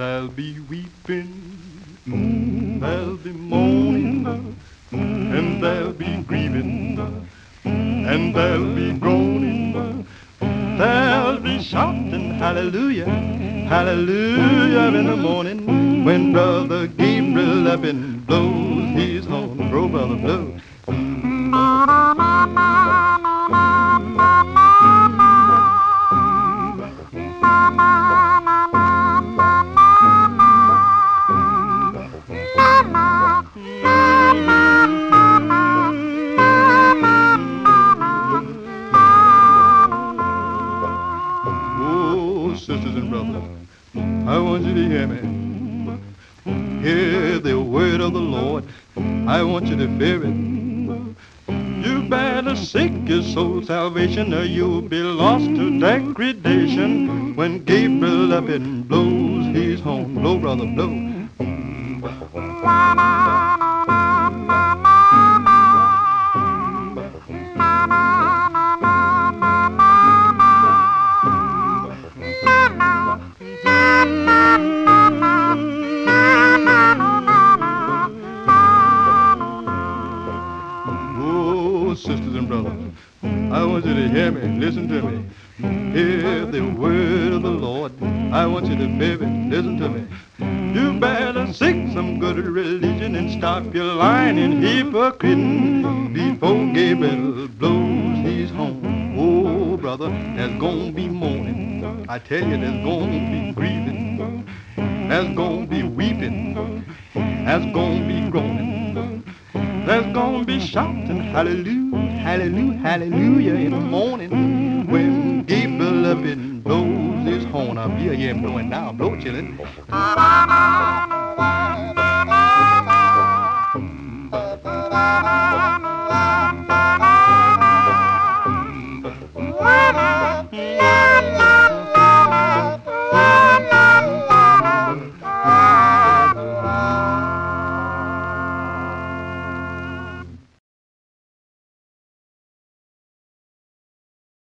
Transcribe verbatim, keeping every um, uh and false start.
There'll be weeping, there'll be mourning, and there'll be grieving, and there'll be groaning. There'll be shouting hallelujah, hallelujah in the morning when Brother Gabriel up and blows his horn. Blow, brother, blow. Oh, sisters and brothers, I want you to hear me. Hear the word of the Lord. I want you to fear it. You better seek your soul salvation or you'll be lost to degradation when Gabriel up and blows his horn. Blow, brother, blow. Oh, sisters and brothers, I want you to hear me, listen to me. Hear the word of the Lord. I want you to fear it, listen to me. You better seek some good religion and stop your lying and hypocrite before Gabriel blows his horn. Oh, brother, there's gonna be mourning. I tell you, there's gonna be grieving. There's gonna be weeping. There's gonna be groaning. There's gonna be shouting hallelujah, hallelujah, hallelujah in the morning when Gabriel up and blows his horn. I'll be here blowing now, blow chillin'. Thank you.